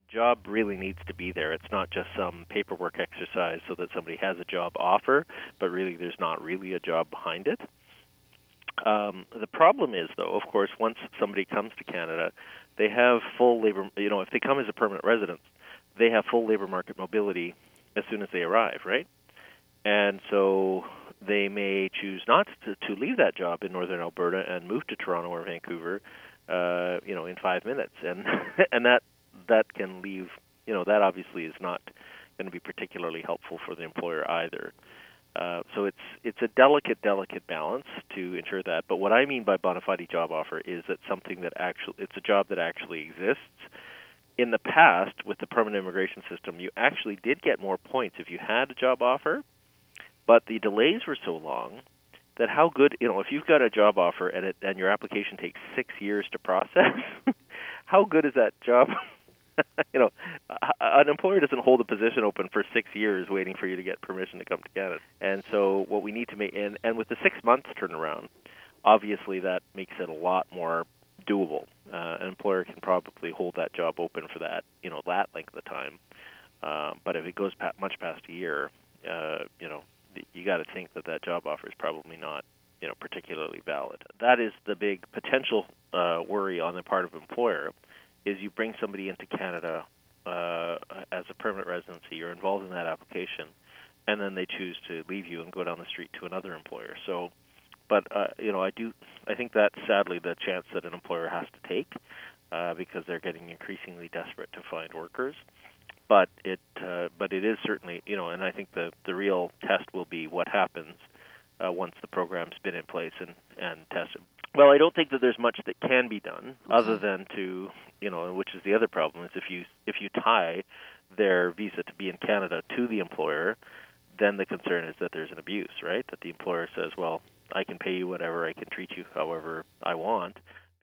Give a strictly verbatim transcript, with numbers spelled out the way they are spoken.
job really needs to be there. It's not just some paperwork exercise so that somebody has a job offer, but really there's not really a job behind it. Um, the problem is, though, of course, once somebody comes to Canada, they have full labor, you know, if they come as a permanent resident, they have full labor market mobility as soon as they arrive, right? And so they may choose not to, to leave that job in northern Alberta and move to Toronto or Vancouver, uh, you know, in five minutes. And and that that can leave, you know, that obviously is not going to be particularly helpful for the employer either. Uh, so it's it's a delicate, delicate balance to ensure that. But what I mean by bona fide job offer is that something that actually it's a job that actually exists. In the past, with the permanent immigration system, you actually did get more points if you had a job offer, but the delays were so long that how good, you know, if you've got a job offer and it and your application takes six years to process, how good is that job? You know, an employer doesn't hold a position open for six years waiting for you to get permission to come to Canada. And so what we need to make, and, and with the six months turnaround, obviously that makes it a lot more doable. Uh, an employer can probably hold that job open for that, you know, that length of time. Uh, but if it goes pa- much past a year, uh, you know, you got to think that that job offer is probably not, you know, particularly valid. That is the big potential uh, worry on the part of an employer. Is you bring somebody into Canada uh, as a permanent residency, you're involved in that application, and then they choose to leave you and go down the street to another employer. So, but uh, you know, I do, I think that's sadly the chance that an employer has to take uh, because they're getting increasingly desperate to find workers. But it, uh, but it is certainly, you know, and I think the the real test will be what happens uh, once the program's been in place and and tested. Well, I don't think that there's much that can be done okay. other than to, you know, which is the other problem, is if you if you tie their visa to be in Canada to the employer, then the concern is that there's an abuse, right? That the employer says, well, I can pay you whatever, I can treat you however I want,